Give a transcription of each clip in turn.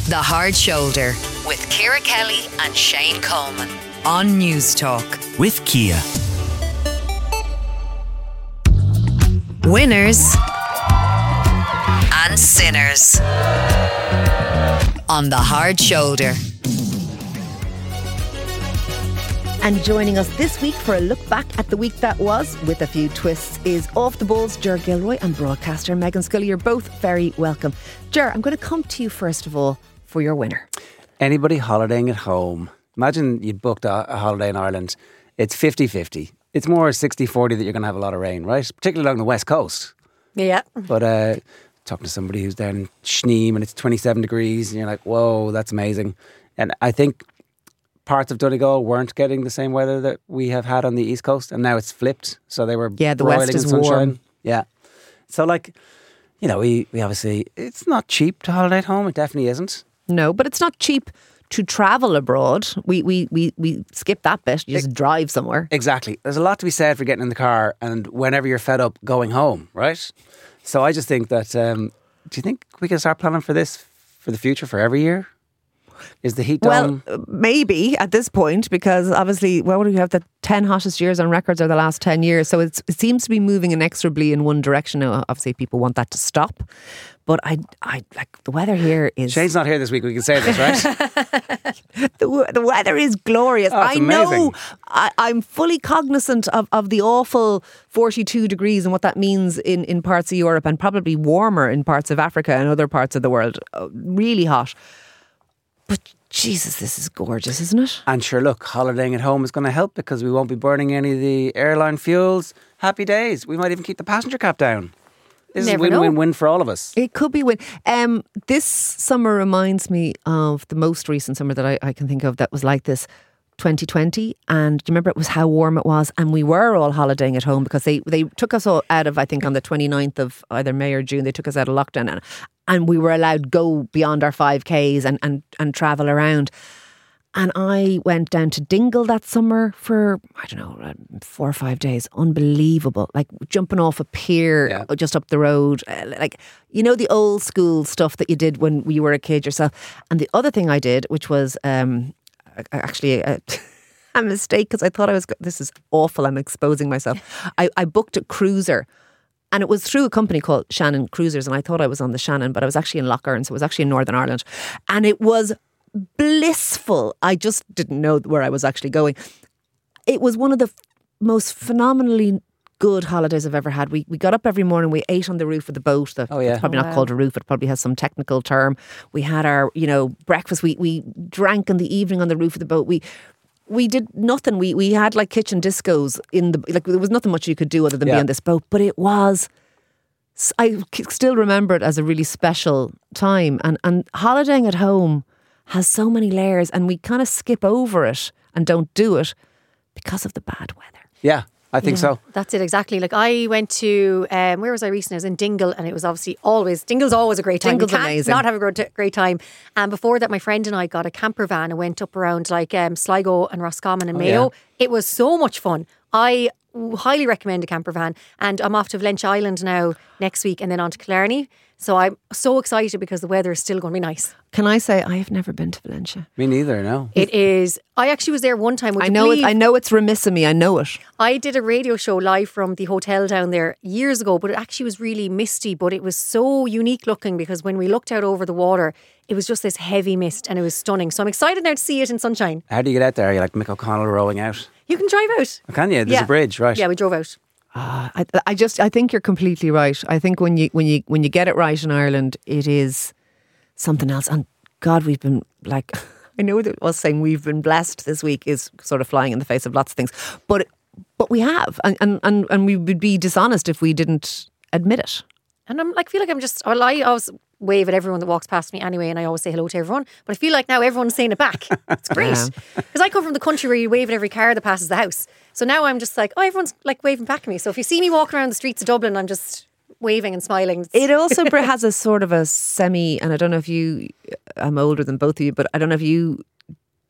The Hard Shoulder with Ciara Kelly and Shane Coleman on News Talk. With Kia. Winners and sinners on The Hard Shoulder. And joining us this week for a look back at the week that was, with a few twists, is Off the Balls' Ger Gilroy and broadcaster Megan Scully. You're both very welcome. Ger, I'm going to come to you first of all for your winner. Anybody holidaying at home, imagine you booked a holiday in Ireland. It's 50-50. It's more 60-40 that you're going to have a lot of rain, right? Particularly along the west coast. Yeah. But talking to somebody who's down in Schneem and it's 27 degrees and you're like, whoa, that's amazing. And I think parts of Donegal weren't getting the same weather that we have had on the East Coast, and now it's flipped. So they were the west is warm. Yeah. So we obviously, it's not cheap to holiday at home. It definitely isn't. No, but it's not cheap to travel abroad. We skip that bit. You just drive somewhere. Exactly. There's a lot to be said for getting in the car and whenever you're fed up, going home, right? So I just think that, do you think we can start planning for this for the future, for every year? Is the heat dome? Well, maybe at this point, because obviously, what do we have? The 10 hottest years on records are the last 10 years. So it seems to be moving inexorably in one direction. Now, obviously, people want that to stop. But I like the weather here is... Shane's not here this week, we can say this, right? the weather is glorious. Oh, it's amazing. Know I'm fully cognizant of the awful 42 degrees and what that means in parts of Europe, and probably warmer in parts of Africa and other parts of the world. Really hot. But Jesus, this is gorgeous, isn't it? And sure, look, holidaying at home is going to help because we won't be burning any of the airline fuels. Happy days. We might even keep the passenger cap down. This is a win-win-win for all of us. It could be win. This summer reminds me of the most recent summer that I can think of that was like this, 2020. And do you remember it was how warm it was? And we were all holidaying at home because they took us all out of, I think on the 29th of either May or June, they took us out of lockdown. And we were allowed to go beyond our 5Ks and travel around. And I went down to Dingle that summer for, 4 or 5 days. Unbelievable. Like jumping off a pier just up the road. Like, you know, the old school stuff that you did when you were a kid yourself. And the other thing I did, which was actually a mistake, because I thought this is awful, I'm exposing myself. I booked a cruiser. And it was through a company called Shannon Cruisers, and I thought I was on the Shannon, but I was actually in Lough, so it was actually in Northern Ireland. And it was blissful. I just didn't know where I was actually going. It was one of the most phenomenally good holidays I've ever had. We got up every morning, we ate on the roof of the boat. It's probably not called a roof, it probably has some technical term. We had our, breakfast. We drank in the evening on the roof of the boat. We did nothing. We had like kitchen discos there was nothing much you could do other than be on this boat. But it was, I still remember it as a really special time. And holidaying at home has so many layers, and we kind of skip over it and don't do it because of the bad weather. Yeah. I think so. That's it, exactly. Like I went to, where was I recently? I was in Dingle, and it was obviously Dingle's always a great time. Dingle's amazing. Not have a great time. And before that, my friend and I got a camper van and went up around like Sligo and Roscommon and Mayo. Yeah. It was so much fun. I highly recommend a camper van. And I'm off to Valentia Island now next week and then on to Killarney. So I'm so excited because the weather is still going to be nice. Can I say I have never been to Valentia? Me neither, no. It is. I actually was there one time. I know it's remiss of me. I know it. I did a radio show live from the hotel down there years ago, but it actually was really misty, but it was so unique looking because when we looked out over the water, it was just this heavy mist and it was stunning. So I'm excited now to see it in sunshine. How do you get out there? Are you like Mick O'Connell rowing out? You can drive out. Oh, can you? There's a bridge, right? Yeah, we drove out. I think you're completely right. I think when you get it right in Ireland, it is something else. And God, we've been like, I know that us saying we've been blessed this week is sort of flying in the face of lots of things, but we have, and we would be dishonest if we didn't admit it. And I feel like I always wave at everyone that walks past me anyway, and I always say hello to everyone. But I feel like now everyone's saying it back. It's great. Because I come from the country where you wave at every car that passes the house. So now I'm just like, everyone's like waving back at me. So if you see me walking around the streets of Dublin, I'm just waving and smiling. It also has a sort of a and I don't know if I'm older than both of you, but I don't know if you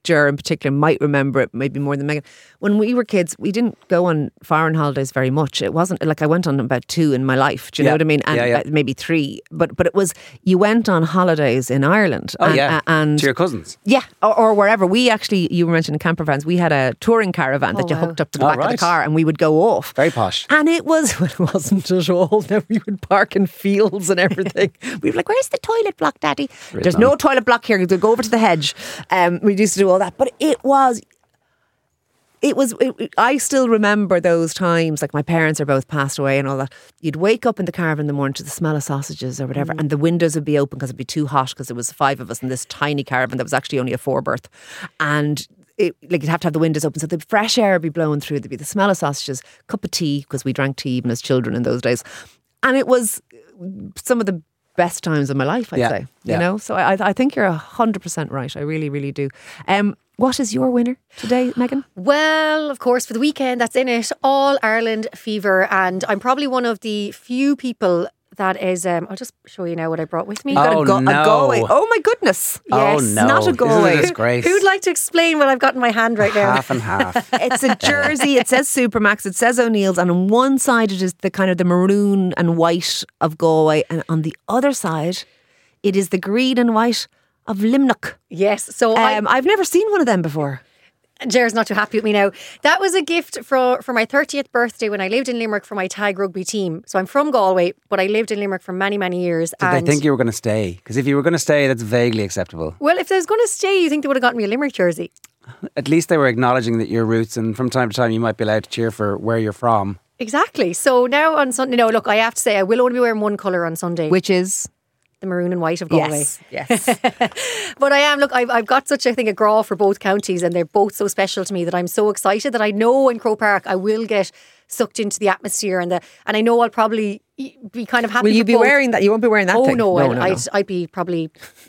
Ger in particular might remember it maybe more than Megan. When we were kids, we didn't go on foreign holidays very much. It wasn't like I went on about 2 in my life. Do you know what I mean? And maybe 3. But it was, you went on holidays in Ireland. And to your cousins. Yeah, or wherever. We actually, you were mentioning camper vans. We had a touring caravan that you hooked up to the back of the car, and we would go off. Very posh. And it wasn't at all. Now we would park in fields and everything. We'd be like, "Where's the toilet block, Daddy?" There's no toilet block here. Go over to the hedge. We used to do all that, but it was. I still remember those times. Like, my parents are both passed away and all that. You'd wake up in the caravan in the morning to the smell of sausages or whatever, and the windows would be open because it'd be too hot because there was 5 of us in this tiny caravan that was actually only a 4-berth, and you'd have to have the windows open so the fresh air would be blowing through. There'd be the smell of sausages, cup of tea, because we drank tea even as children in those days, and it was some of the best times of my life, I'd say. You know, so I think you're 100% right. I really, really do. What is your winner today, Megan? Well, of course, for the weekend that's in it, All Ireland Fever, and I'm probably one of the few people that is, I'll just show you now what I brought with me. A Galway. Oh my goodness. Yes. No. Not a Galway. Who'd like to explain what I've got in my hand right now? Half and half. It's a jersey. It says Supermax. It says O'Neill's, and on one side it is the kind of the maroon and white of Galway, and on the other side it is the green and white of Limnock. Yes. So I've never seen one of them before. Jer's not too happy with me now. That was a gift for my 30th birthday when I lived in Limerick for my tag rugby team. So I'm from Galway, but I lived in Limerick for many, many years. Did they think you were going to stay? Because if you were going to stay, that's vaguely acceptable. Well, if they was going to stay, you think they would have gotten me a Limerick jersey? At least they were acknowledging that your roots, and from time to time you might be allowed to cheer for where you're from. Exactly. So now on Sunday, no, look, I have to say I will only be wearing one colour on Sunday. Which is? The maroon and white of Galway. Yes. But I am, look, I've got such a thing, a graw for both counties, and they're both so special to me that I'm so excited that I know in Croke Park I will get sucked into the atmosphere and I know I'll probably be kind of happy. Will you be wearing that? You won't be wearing that thing? No. I'd be probably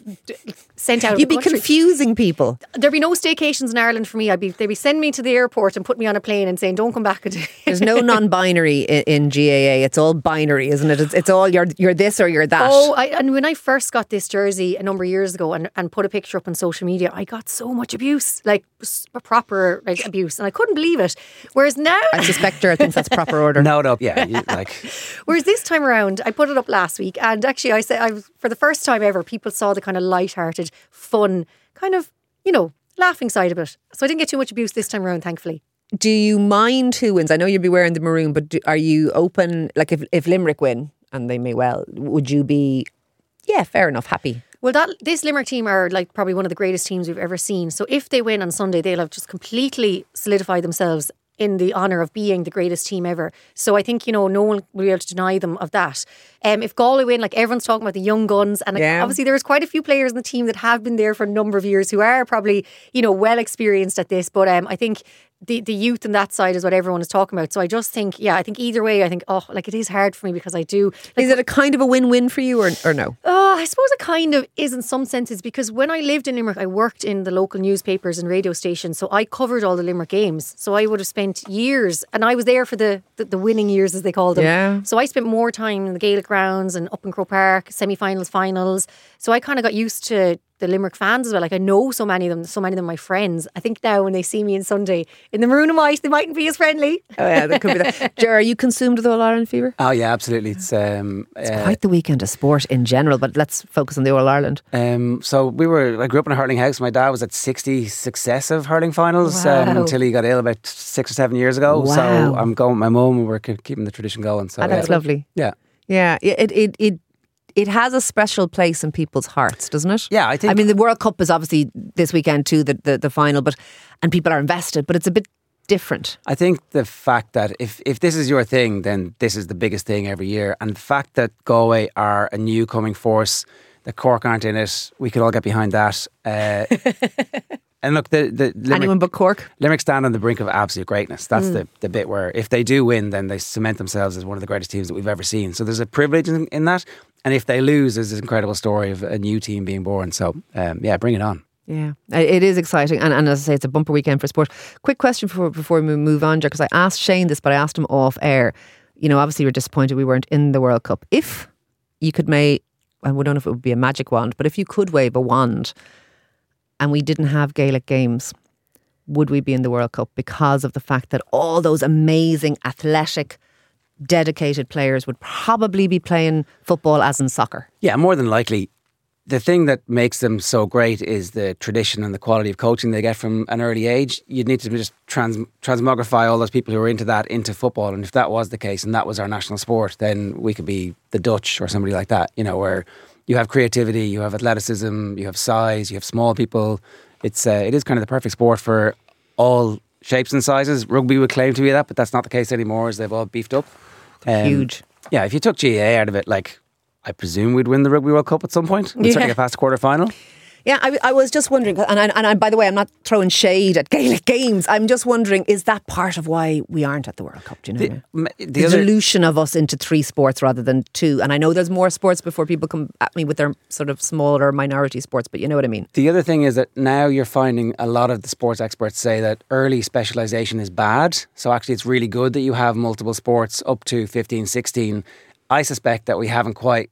sent out of You'd the be country. confusing people. There'd be no staycations in Ireland for me. They'd be sending me to the airport and put me on a plane and saying, don't come back. There's no non-binary in GAA. It's all binary, isn't it? It's all you're this or you're that. And when I first got this jersey a number of years ago and put a picture up on social media, I got so much abuse, like proper abuse, and I couldn't believe it. Whereas now, I suspect Ger thinks that's proper order. No, yeah, Whereas this time around, I put it up last week, and actually I said, for the first time ever, people saw the kind of light-hearted, fun, kind of, laughing side of it. So I didn't get too much abuse this time around, thankfully. Do you mind who wins? I know you'll be wearing the maroon, but are you open, like if Limerick win, and they may well, would you be, fair enough, happy? Well, this Limerick team are like probably one of the greatest teams we've ever seen. So if they win on Sunday, they'll have just completely solidified themselves in the honour of being the greatest team ever. So I think, no one will be able to deny them of that. If Galway win, like everyone's talking about the young guns, and obviously there's quite a few players in the team that have been there for a number of years who are probably, well experienced at this. But I think the youth on that side is what everyone is talking about. So I just think, I think either way, I think, it is hard for me because I do. Is it a kind of a win-win for you or no? I suppose it kind of is in some senses, because when I lived in Limerick, I worked in the local newspapers and radio stations. So I covered all the Limerick games. So I would have spent years, and I was there for the winning years, as they call them. Yeah. So I spent more time in the Gaelic grounds and up in Croke Park, semi-finals, finals. So I kind of got used to the Limerick fans as well. Like, I know so many of them my friends. I think now when they see me on Sunday in the maroon and white, they mightn't be as friendly. Oh yeah, that could be that. Ger, are you consumed with All Ireland fever? Oh yeah, absolutely. It's quite the weekend of sport in general, but let's focus on the All Ireland. So I grew up in a hurling house. My dad was at 60 successive hurling finals until he got ill about 6 or 7 years ago. Wow. So I'm going with my mum, and we're keeping the tradition going. So that's lovely. Yeah. Yeah, it has a special place in people's hearts, doesn't it? Yeah, I think. I mean, the World Cup is obviously this weekend too, the final, and people are invested, but it's a bit different. I think the fact that if this is your thing, then this is the biggest thing every year, and the fact that Galway are a new coming force, that Cork aren't in it, we could all get behind that. And look, the Limerick, anyone but Cork? Limerick stand on the brink of absolute greatness. That's the bit where if they do win, then they cement themselves as one of the greatest teams that we've ever seen. So there's a privilege in that. And if they lose, there's this incredible story of a new team being born. So bring it on. Yeah, it is exciting. And as I say, it's a bumper weekend for sport. Quick question before we move on, Ger, because I asked Shane this, but I asked him off air. Obviously we're disappointed we weren't in the World Cup. If you could I don't know if it would be a magic wand, but if you could wave a wand and we didn't have Gaelic games, would we be in the World Cup because of the fact that all those amazing, athletic, dedicated players would probably be playing football as in soccer? Yeah, more than likely. The thing that makes them so great is the tradition and the quality of coaching they get from an early age. You'd need to just transmogrify all those people who are into that into football. And if that was the case and that was our national sport, then we could be the Dutch or somebody like that, you know, where you have creativity, you have athleticism, you have size, you have small people. It is kind of the perfect sport for all shapes and sizes. Rugby would claim to be that, but that's not the case anymore as they've all beefed up. Huge. Yeah, if you took GAA out of it, like, I presume we'd win the Rugby World Cup at some point. We'd certainly get past the quarter-final. Yeah, I was just wondering, and by the way, I'm not throwing shade at Gaelic games. I'm just wondering, is that part of why we aren't at the World Cup? Do you know? The dilution of us into 3 sports rather than 2. And I know there's more sports before people come at me with their sort of smaller minority sports, but you know what I mean. The other thing is that now you're finding a lot of the sports experts say that early specialisation is bad. So actually it's really good that you have multiple sports up to 15, 16. I suspect that we haven't quite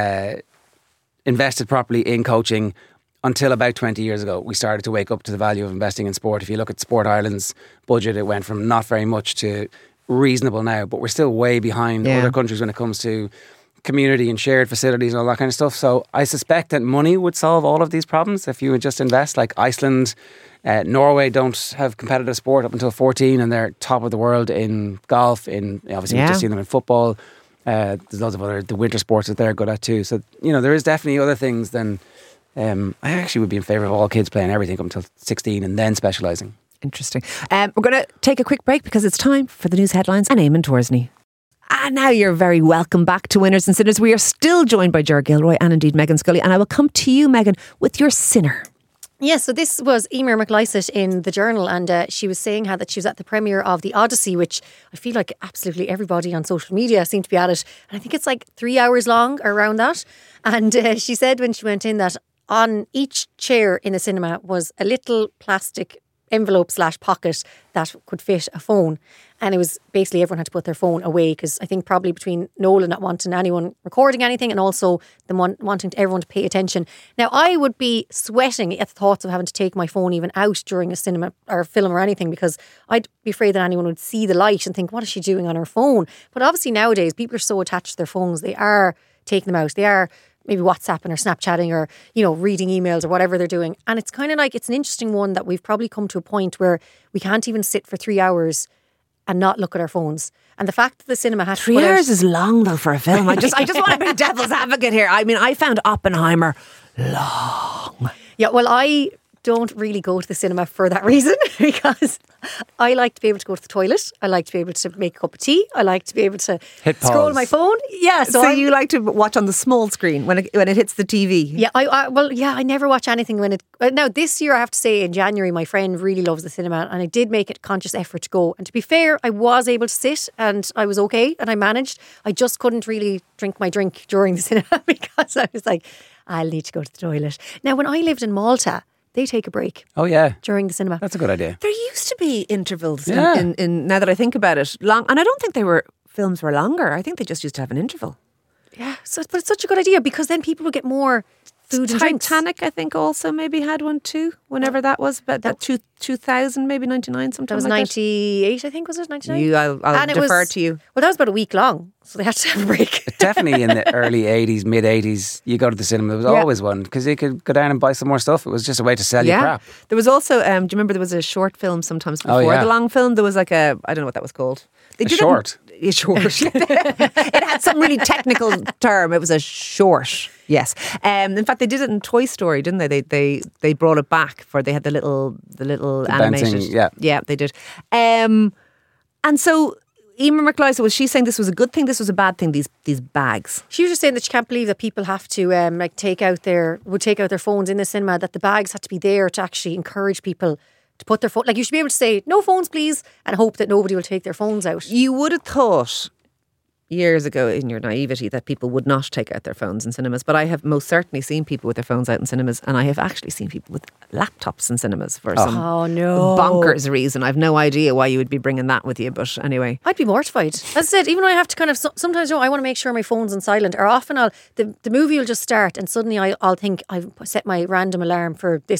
invested properly in coaching until about 20 years ago. We started to wake up to the value of investing in sport. If you look at Sport Ireland's budget, it went from not very much to reasonable now, but we're still way behind other countries when it comes to community and shared facilities and all that kind of stuff. So I suspect that money would solve all of these problems if you would just invest. Like Iceland, Norway don't have competitive sport up until 14 and they're top of the world in golf, in obviously we've just seen them in football. There's loads of the winter sports that they're good at too. So, you know, there is definitely other things than... I actually would be in favour of all kids playing everything up until 16 and then specialising. Interesting. We're going to take a quick break because it's time for the news headlines and Eamon Torsney. And now you're very welcome back to Winners and Sinners. We are still joined by Ger Gilroy and indeed Megan Scully. And I will come to you, Megan, with your sinner. Yeah, so this was Emer McLysett in the Journal, and she was saying how that she was at the premiere of The Odyssey, which I feel like absolutely everybody on social media seemed to be at it. And I think it's like 3 hours long or around that. And she said when she went in that on each chair in the cinema was a little plastic envelope / pocket that could fit a phone. And it was basically everyone had to put their phone away because I think probably between Nolan not wanting anyone recording anything and also them wanting everyone to pay attention. Now, I would be sweating at the thoughts of having to take my phone even out during a cinema or film or anything because I'd be afraid that anyone would see the light and think, what is she doing on her phone? But obviously nowadays people are so attached to their phones, they are taking them out. They are maybe WhatsApping or Snapchatting or, you know, reading emails or whatever they're doing. And it's kind of like, it's an interesting one that we've probably come to a point where we can't even sit for 3 hours and not look at our phones. And the fact that the cinema had 3 hours is long though for a film. I just want to be devil's advocate here. I mean, I found Oppenheimer long. Yeah, well, I don't really go to the cinema for that reason because I like to be able to go to the toilet. I like to be able to make a cup of tea. I like to be able to scroll my phone. Yeah, so you like to watch on the small screen when it hits the TV. Yeah, I never watch anything when it. Now this year, I have to say, in January, my friend really loves the cinema, and I did make it a conscious effort to go. And to be fair, I was able to sit, and I was okay, and I managed. I just couldn't really drink my drink during the cinema because I was like, I'll need to go to the toilet. Now, when I lived in Malta, they take a break. Oh, yeah. During the cinema. That's a good idea. There used to be intervals in now that I think about it. Long, and I don't think films were longer. I think they just used to have an interval. Yeah, but it's such a good idea because then people would get more food and drinks. Titanic, I think, also maybe had one too, whenever that was. But that 2000, maybe 99, sometime. That was like 98, I think, was it? 99? I'll defer to you. Well, that was about a week long, so they had to have a break. Definitely in the early 80s, mid 80s, you go to the cinema. There was always one because you could go down and buy some more stuff. It was just a way to sell you crap. There was also, do you remember there was a short film sometimes before the long film? There was like I don't know what that was called. Short. It had some really technical term. It was a short. Yes. In fact, they did it in Toy Story, didn't they? They brought it back they had the little animated. Bouncing, yeah, they did. And so Emer McLysett, was she saying this was a good thing? This was a bad thing? These bags. She was just saying that she can't believe that people have to take out their phones in the cinema. That the bags had to be there to actually encourage people to put their phone. Like, you should be able to say no phones, please, and hope that nobody will take their phones out. You would have thought years ago in your naivety that people would not take out their phones in cinemas, but I have most certainly seen people with their phones out in cinemas, and I have actually seen people with laptops in cinemas for some bonkers reason. I've no idea why you would be bringing that with you, but anyway. I'd be mortified. As I said, even though I have to kind of, sometimes I want to make sure my phone's on silent, or often the movie will just start and suddenly I'll think I've set my random alarm for this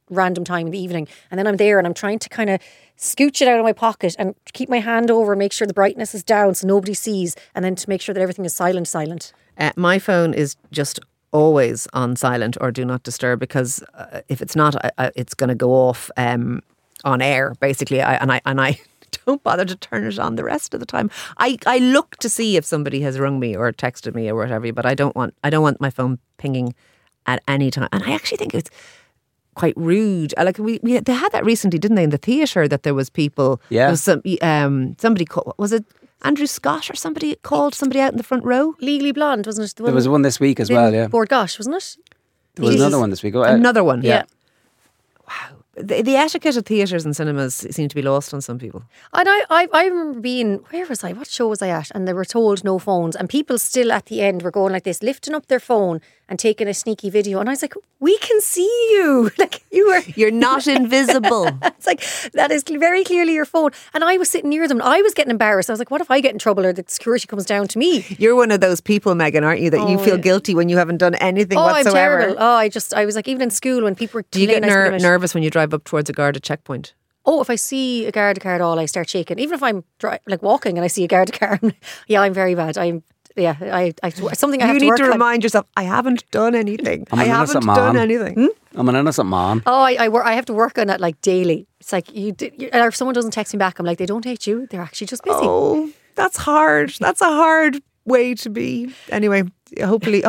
random time in the evening, and then I'm there and I'm trying to kind of scooch it out of my pocket and keep my hand over and make sure the brightness is down so nobody sees, and then to make sure that everything is silent. My phone is just always on silent or do not disturb, because if it's not, it's going to go off on air basically. I don't bother to turn it on the rest of the time. I look to see if somebody has rung me or texted me or whatever, but I don't want my phone pinging at any time. And I actually think it's quite rude. Like they had that recently, didn't they, in the theatre, that there was people. Yeah. There was somebody called, was it Andrew Scott or somebody called somebody out in the front row? Legally Blonde, wasn't it? There was one this week as well, yeah. Bord Gosh, wasn't it? There was another one this week. Another one. Yeah. Wow. The etiquette of theatres and cinemas seem to be lost on some people. And I remember being, where was I? What show was I at? And they were told no phones. And people still at the end were going like this, lifting up their phone and taking a sneaky video. And I was like, we can see you. Like You're not invisible. It's like, that is very clearly your phone. And I was sitting near them and I was getting embarrassed. I was like, what if I get in trouble or the security comes down to me? You're one of those people, Megan, aren't you, that you feel guilty when you haven't done anything whatsoever. I'm terrible. I was like, even in school when people were... Do you get nervous when you drive up towards a guarded checkpoint? Oh, if I see a Garda car at all, I start shaking. Even if I'm walking and I see a Garda car, yeah, I'm very bad. Something I have to work on. You need to remind yourself, I haven't done anything. I haven't done anything. I'm an innocent man. Oh, I have to work on it like daily. It's like or if someone doesn't text me back, I'm like, they don't hate you. They're actually just busy. Oh, that's hard. That's a hard way to be. Anyway, hopefully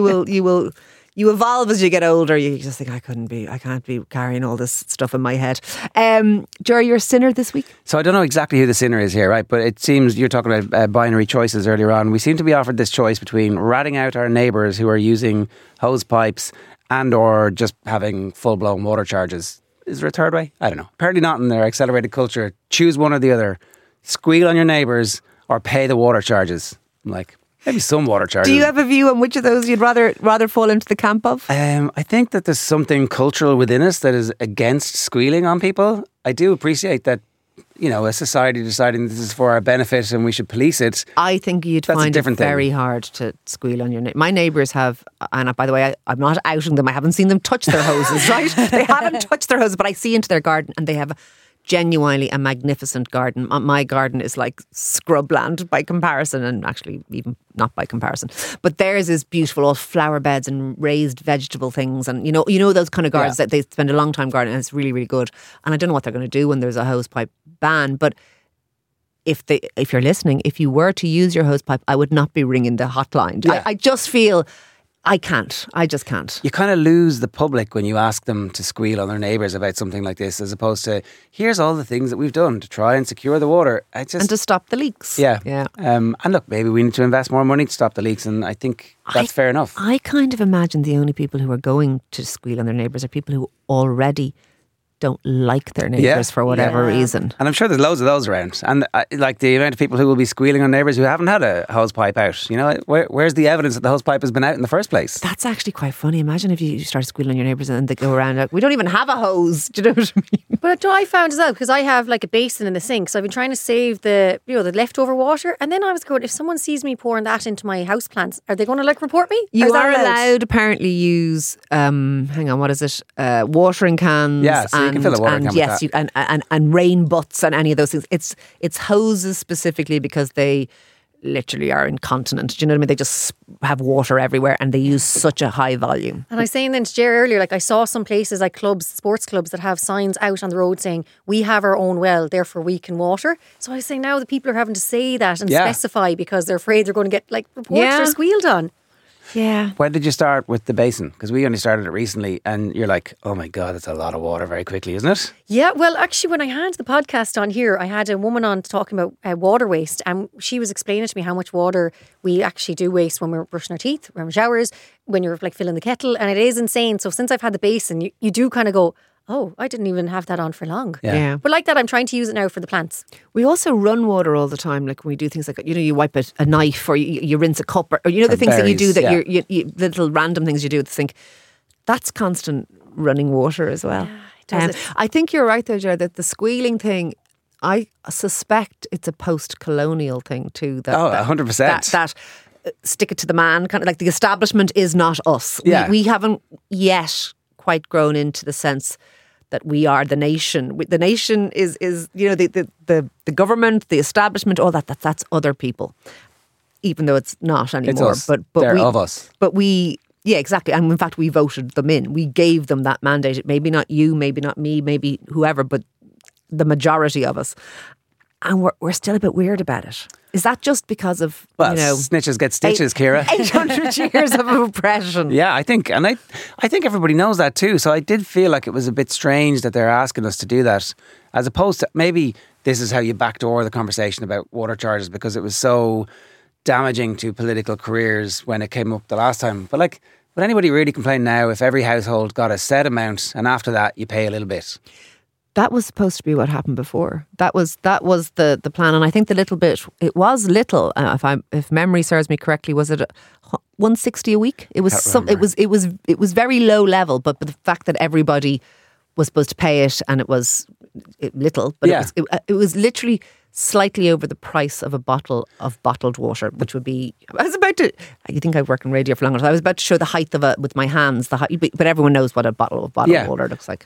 you evolve as you get older. You just think, I can't be carrying all this stuff in my head. Jerry, you're a sinner this week? So I don't know exactly who the sinner is here, right? But it seems you're talking about binary choices earlier on. We seem to be offered this choice between ratting out our neighbours who are using hose pipes and or just having full-blown water charges. Is there a third way? I don't know. Apparently not in their accelerated culture. Choose one or the other. Squeal on your neighbours or pay the water charges. I'm like... Maybe some water charges. Do you have a view on which of those you'd rather fall into the camp of? I think that there's something cultural within us that is against squealing on people. I do appreciate that, a society deciding this is for our benefit and we should police it. I think you'd find it very hard to squeal on your neighbour. My neighbours have, and by the way, I'm not outing them. I haven't seen them touch their hoses, right? They haven't touched their hoses, but I see into their garden and they have genuinely a magnificent garden. My garden is like scrubland by comparison, and actually even not by comparison. But theirs is beautiful, all flower beds and raised vegetable things, and you know those kind of gardens that they spend a long time gardening, and it's really, really good. And I don't know what they're going to do when there's a hosepipe ban, but if you're listening, if you were to use your hosepipe, I would not be ringing the hotline. Yeah. I just feel I can't. I just can't. You kind of lose the public when you ask them to squeal on their neighbours about something like this, as opposed to, here's all the things that we've done to try and secure the water. And to stop the leaks. Yeah. Yeah. And look, maybe we need to invest more money to stop the leaks, and I think that's fair enough. I kind of imagine the only people who are going to squeal on their neighbours are people who already don't like their neighbours for whatever reason. And I'm sure there's loads of those around. And like the amount of people who will be squealing on neighbours who haven't had a hose pipe out. Where's the evidence that the hose pipe has been out in the first place? That's actually quite funny. Imagine if you started squealing on your neighbours and they go around like, we don't even have a hose. Do you know what I mean? But I found as well, because I have like a basin in the sink, so I've been trying to save the leftover water, and then I was going, if someone sees me pouring that into my house plants, are they going to report me? You are allowed apparently use watering cans. Yeah, so you can fill a watering can with that. And rain butts and any of those things. It's hoses specifically because they literally are incontinent. Do you know what I mean? They just have water everywhere and they use such a high volume. And I was saying then to Jerry earlier, like I saw some places like sports clubs that have signs out on the road saying, we have our own well, therefore we can water. So I was saying now the people are having to say that and specify because they're afraid they're going to get reports or squealed on. Yeah. When did you start with the basin? Because we only started it recently and you're like, oh my God, that's a lot of water very quickly, isn't it? Yeah, well, actually, when I had the podcast on here, I had a woman on talking about water waste, and she was explaining to me how much water we actually do waste when we're brushing our teeth, when we're showers, when you're filling the kettle, and it is insane. So since I've had the basin, you do kind of go, oh, I didn't even have that on for long. Yeah. But like that, I'm trying to use it now for the plants. We also run water all the time. Like when we do things like, you wipe a knife or you rinse a cup or the things that you do that you little random things you do to think that's constant running water as well. Yeah, it does. I think you're right there, Jared, that the squealing thing, I suspect it's a post-colonial thing too. 100%. That stick it to the man, kind of like the establishment is not us. Yeah. We haven't yet quite grown into the sense that we are the nation. The nation is the government, the establishment, all that. That's other people, even though it's not anymore. It's us. They're of us. But we. Yeah, exactly. And in fact, we voted them in. We gave them that mandate. Maybe not you, maybe not me, maybe whoever, but the majority of us. And we're still a bit weird about it. Is that just because of, snitches get stitches, Ciara? 800 years of oppression. Yeah, I think everybody knows that too. So I did feel like it was a bit strange that they're asking us to do that, as opposed to maybe this is how you backdoor the conversation about water charges, because it was so damaging to political careers when it came up the last time. But would anybody really complain now if every household got a set amount and after that you pay a little bit? That was supposed to be what happened before. That was the plan, and I think the little bit, it was little. If memory serves me correctly, was it $160 a week? It was it was very low level, but the fact that everybody was supposed to pay it, and it was little, but it was literally slightly over the price of a bottle of bottled water, which would be. You think I've worked in radio for long enough. I was about to show the height of it with my hands, but everyone knows what a bottle of water looks like.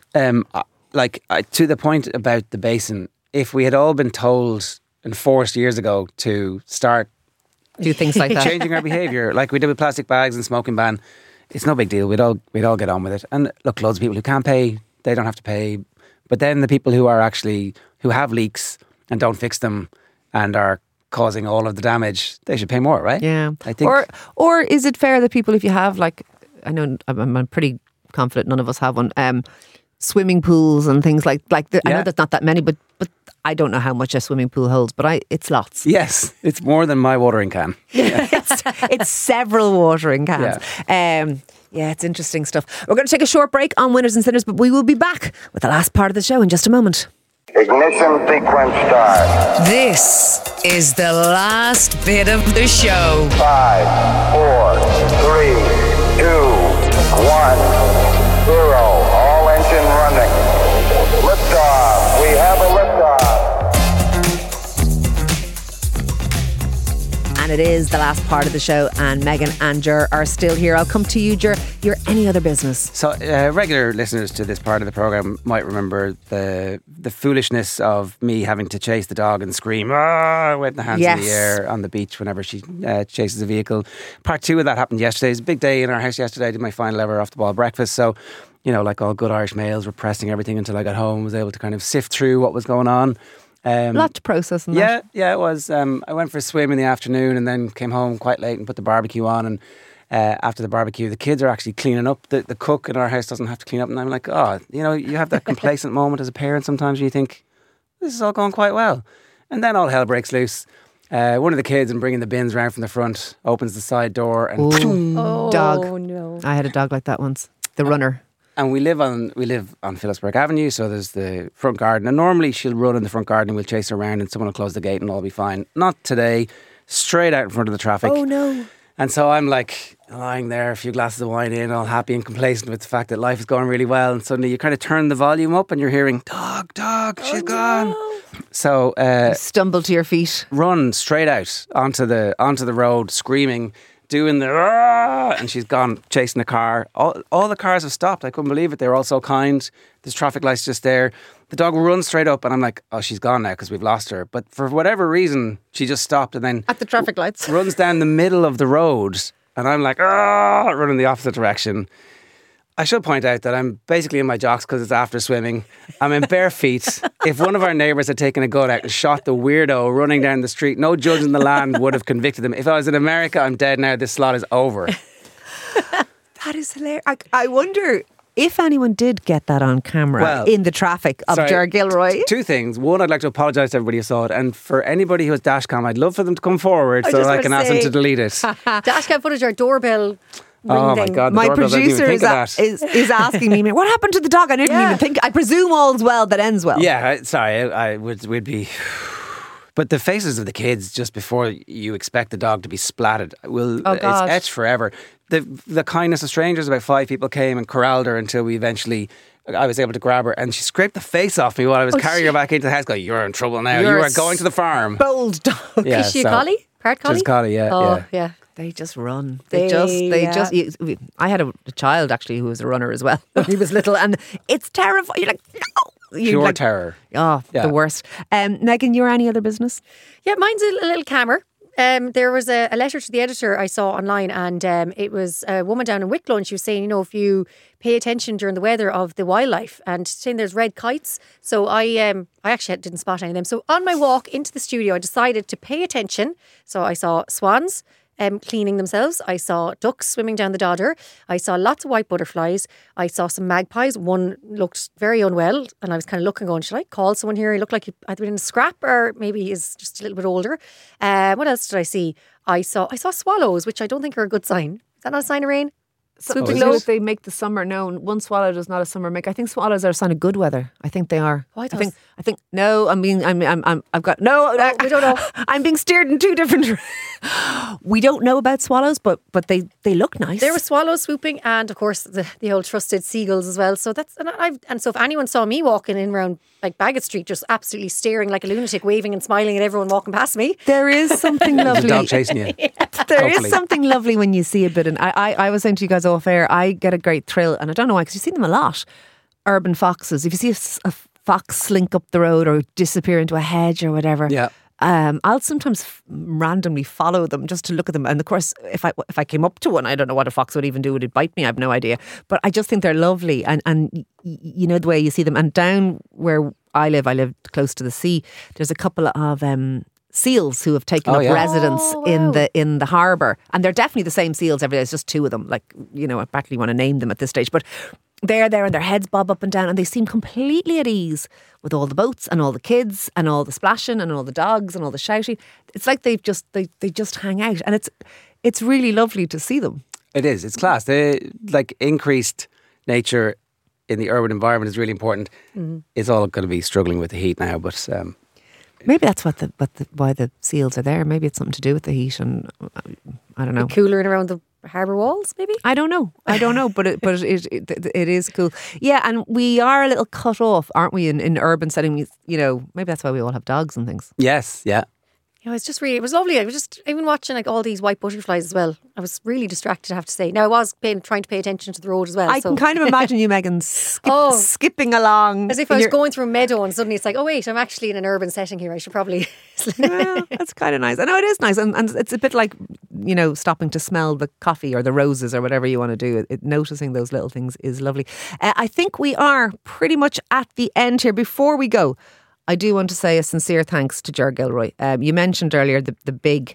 To the point about the basin, if we had all been told and forced years ago to start do things like that, changing our behaviour, like we did with plastic bags and smoking ban, it's no big deal. We'd all get on with it. And look, loads of people who can't pay, they don't have to pay. But then the people who have leaks and don't fix them and are causing all of the damage, they should pay more, right? Yeah. I think. Or is it fair that people, if you have I know I'm pretty confident none of us have one. Swimming pools and things like I know there's not that many, but I don't know how much a swimming pool holds, but it's lots. Yes, it's more than my watering can. Yeah. it's several watering cans. Yeah, it's interesting stuff. We're going to take a short break on Winners and Sinners, but we will be back with the last part of the show in just a moment. Ignition sequence start. This is the last bit of the show. 5, 4, 3, 2, 1, 0. All engine running. Liftoff. We have a liftoff. And it is the last part of the show, and Megan and Ger are still here. I'll come to you, Ger. You're any other business. So regular listeners to this part of the programme might remember the foolishness of me having to chase the dog and scream, with the hands in the air on the beach whenever she chases a vehicle. Part 2 of that happened yesterday. It was a big day in our house yesterday. I did my final ever off the ball breakfast. So, like all good Irish males, repressing everything until I got home, was able to kind of sift through what was going on. A lot to process in that. Yeah, it was. I went for a swim in the afternoon and then came home quite late and put the barbecue on. And after the barbecue, the kids are actually cleaning up. The cook in our house doesn't have to clean up. And I'm like, you have that complacent moment as a parent sometimes where you think, this is all going quite well. And then all hell breaks loose. One of the kids, and bringing the bins round from the front, opens the side door and dog. Oh no! I had a dog like that once. The runner. And we live on Phillipsburg Avenue, so there's the front garden. And normally she'll run in the front garden and we'll chase her around and someone will close the gate and all be fine. Not today. Straight out in front of the traffic. Oh no. And so I'm lying there, a few glasses of wine in, all happy and complacent with the fact that life is going really well. And suddenly you kind of turn the volume up and you're hearing, dog, she's gone. So you stumble to your feet. Run straight out onto the road, screaming, doing the and she's gone, chasing a car. All the cars have stopped. I couldn't believe it. They were all so kind. There's traffic lights just there. The dog runs straight up and I'm like, oh, she's gone now because we've lost her. But for whatever reason, she just stopped and then at the traffic lights runs down the middle of the road and I'm like, running the opposite direction. I should point out that I'm basically in my jocks because it's after swimming. I'm in bare feet. If one of our neighbours had taken a gun out and shot the weirdo running down the street, no judge in the land would have convicted them. If I was in America, I'm dead now. This slot is over. That is hilarious. I wonder if anyone did get that on camera in the traffic of Ger Gilroy. 2 things. One, I'd like to apologise to everybody who saw it. And for anybody who has dashcam, I'd love for them to come forward so I can ask them to delete it. Dashcam footage or doorbell. Oh my God, my producer is asking me, what happened to the dog? I didn't even think. I presume all's well that ends well. Yeah, we'd be. But the faces of the kids just before you expect the dog to be splatted it's etched forever. The kindness of strangers, about 5 people came and corralled her until I was able to grab her, and she scraped the face off me while I was carrying her back into the house going, you're in trouble now. You are going to the farm. Bold dog. Yeah, is she a collie? Part collie? She's a collie, yeah. Oh, yeah. They just run. Yeah. I had a child actually who was a runner as well when he was little, and it's terrifying. You're like, no. Pure terror. Oh, Yeah. the worst. Megan, you're any other business? Yeah, mine's a little calmer. There was a letter to the editor I saw online, and it was a woman down in Wicklow, and she was saying, if you pay attention during the weather of the wildlife, and saying there's red kites. So I actually didn't spot any of them. So on my walk into the studio, I decided to pay attention. So I saw swans cleaning themselves. I saw ducks swimming down the Dodder. I saw lots of white butterflies. I saw some magpies. One looked very unwell, and I was kind of looking, going, should I call someone here? He looked like he had been in a scrap, or maybe he's just a little bit older. What else did I see? I saw swallows, which I don't think are a good sign. Is that not a sign of rain? Swooping low. They make the summer known. One swallow does not a summer make. I think swallows are a sign of good weather. I think they are. Oh, I think no. I've got no. we don't know. I'm being steered in two different. We don't know about swallows, but they look nice. There were swallows swooping, and of course the old trusted seagulls as well. So so if anyone saw me walking in around like Bagot Street, just absolutely staring like a lunatic, waving and smiling at everyone walking past me, there is something There's lovely. a dog chasing you. There is Hopefully. something lovely when you see a bit, and I was saying to you guys off air, I get a great thrill, and I don't know why, because you see them a lot. Urban foxes. If you see a fox slink up the road or disappear into a hedge or whatever, Yeah. I'll sometimes randomly follow them just to look at them. And of course, if I came up to one, I don't know what a fox would even do. Would it bite me? I have no idea. But I just think they're lovely, and you know the way you see them. And down where I live close to the sea. There's a couple of seals who have taken up residence in the harbour, and they're definitely the same seals every day. It's just two of them. Like, I practically want to name them at this stage, but they're there and their heads bob up and down, and they seem completely at ease with all the boats and all the kids and all the splashing and all the dogs and all the shouting. It's like they just hang out, and it's really lovely to see them. It is. It's class. Increased nature in the urban environment is really important. It's all going to be struggling with the heat now, but maybe that's why the seals are there. Maybe it's something to do with the heat, and I don't know. Cooler and around the harbour walls, maybe? I don't know, but it is cool. Yeah, and we are a little cut off, aren't we, in urban settings? Maybe that's why we all have dogs and things. yes, yeah. It was lovely. I was just even watching like all these white butterflies as well. I was really distracted, I have to say. Now I was trying to pay attention to the road as well. I can kind of imagine you, Megan, skipping along. As if I was going through a meadow and suddenly it's like, oh wait, I'm actually in an urban setting here. I should probably... Well, that's kind of nice. I know it is nice, and it's a bit like, stopping to smell the coffee or the roses or whatever you want to do. Noticing those little things is lovely. I think we are pretty much at the end here. Before we go, I do want to say a sincere thanks to Ger Gilroy. You mentioned earlier the big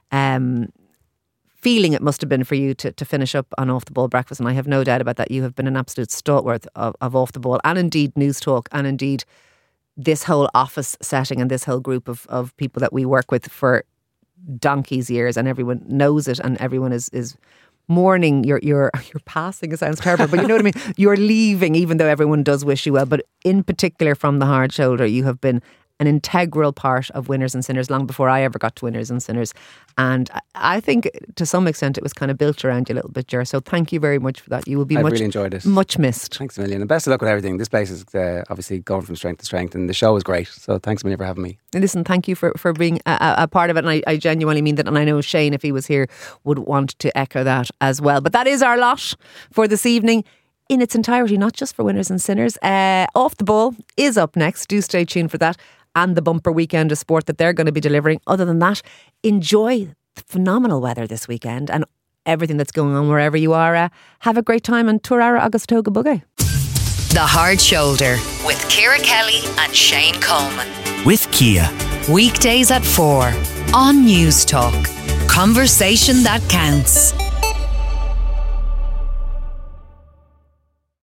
feeling it must have been for you to finish up on Off the Ball Breakfast, and I have no doubt about that. You have been an absolute stalwart of Off the Ball, and indeed News Talk, and indeed this whole office setting and this whole group of people that we work with for donkey's years, and everyone knows it, and everyone is mourning your passing. It sounds terrible, but you know what I mean. You're leaving, even though everyone does wish you well. But in particular, from the hard shoulder, you have been an integral part of Winners and Sinners long before I ever got to Winners and Sinners. And I think to some extent it was kind of built around you a little bit, Ger. So thank you very much for that. You will be really enjoyed it. Much missed. Thanks a million, and best of luck with everything. This place is obviously going from strength to strength, and the show is great. So thanks a million for having me. Listen, thank you for being a part of it, and I genuinely mean that, and I know Shane, if he was here, would want to echo that as well. But that is our lot for this evening in its entirety, not just for Winners and Sinners. Off the Ball is up next. Do stay tuned for that, and the bumper weekend of sport that they're going to be delivering. Other than that, enjoy the phenomenal weather this weekend and everything that's going on wherever you are. Have a great time, and Turara agus Toga Bugay. The Hard Shoulder with Ciara Kelly and Shane Coleman. With Kia. Weekdays at 4 on News Talk. Conversation that counts.